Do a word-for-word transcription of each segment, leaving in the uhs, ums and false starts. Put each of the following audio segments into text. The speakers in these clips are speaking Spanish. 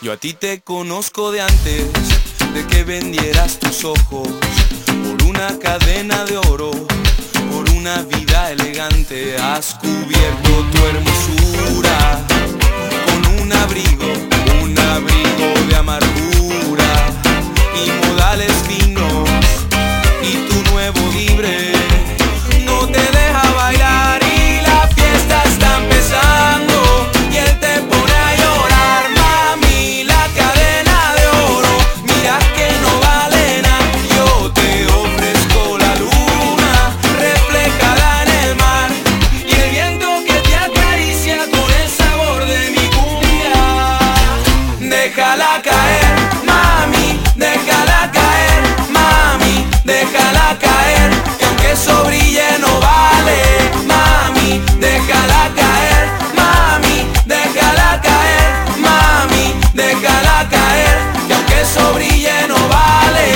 Yo a ti te conozco de antes de que vendieras tus ojos por una cadena de oro, por una vida elegante. Has cubierto tu hermosura con un abrigo, un abrigo de amargura y modales finos, y tu nuevo libre no te deja bailar y la fiesta está empezando y él te pone a llorar. Mami, la cadena de oro, mira que no vale nada. Yo te ofrezco la luna reflejada en el mar y el viento que te acaricia con el sabor de mi cumbia. Déjala caer, mami, déjala caer, mami, déjala caer, que aunque eso brille no vale. Mami, déjala caer, mami, déjala caer, mami, déjala caer, que aunque eso brille no vale.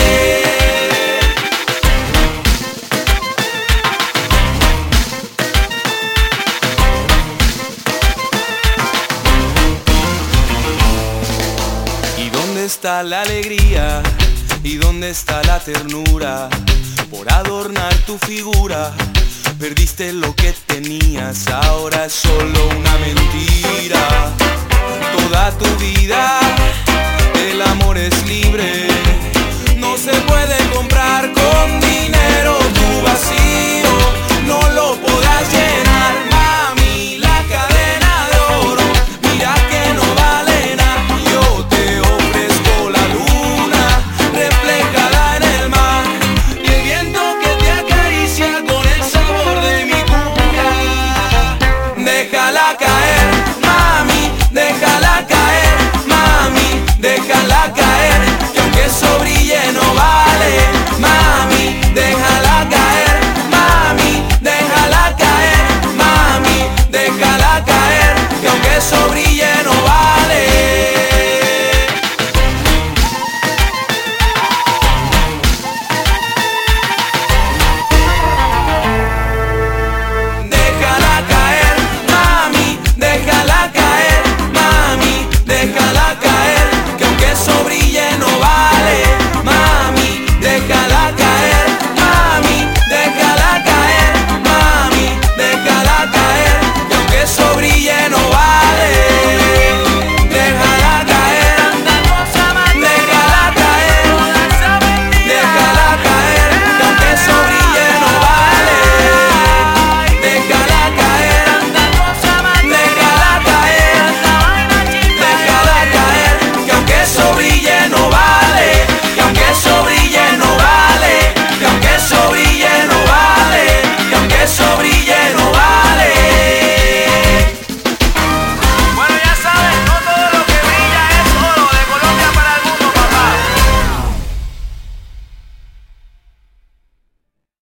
¿Y dónde está la alegría? ¿Y dónde está la ternura? Por adornar tu figura perdiste lo que tenías, ahora es solo una mentira. Toda tu vida el amor es libre, no se puede comprar con dinero tu vacío.